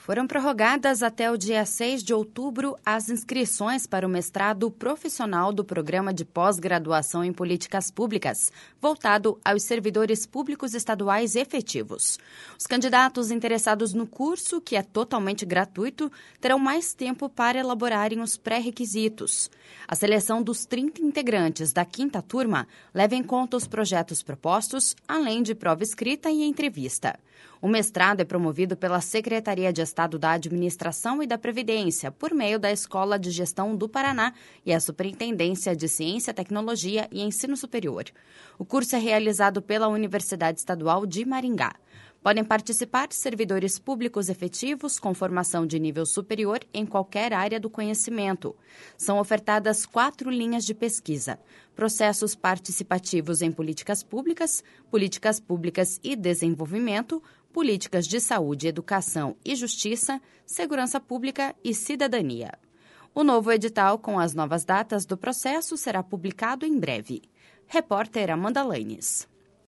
Foram prorrogadas até o dia 6 de outubro as inscrições para o mestrado profissional do Programa de Pós-Graduação em Políticas Públicas, voltado aos servidores públicos estaduais efetivos. Os candidatos interessados no curso, que é totalmente gratuito, terão mais tempo para elaborarem os pré-requisitos. A seleção dos 30 integrantes da quinta turma leva em conta os projetos propostos, além de prova escrita e entrevista. O mestrado é promovido pela Secretaria de Estado da Administração e da Previdência, por meio da Escola de Gestão do Paraná e a Superintendência de Ciência, Tecnologia e Ensino Superior. O curso é realizado pela Universidade Estadual de Maringá. Podem participar servidores públicos efetivos com formação de nível superior em qualquer área do conhecimento. São ofertadas 4 linhas de pesquisa: processos participativos em políticas públicas e desenvolvimento, políticas de saúde, educação e justiça, segurança pública e cidadania. O novo edital com as novas datas do processo será publicado em breve. Repórter Amanda Lanes.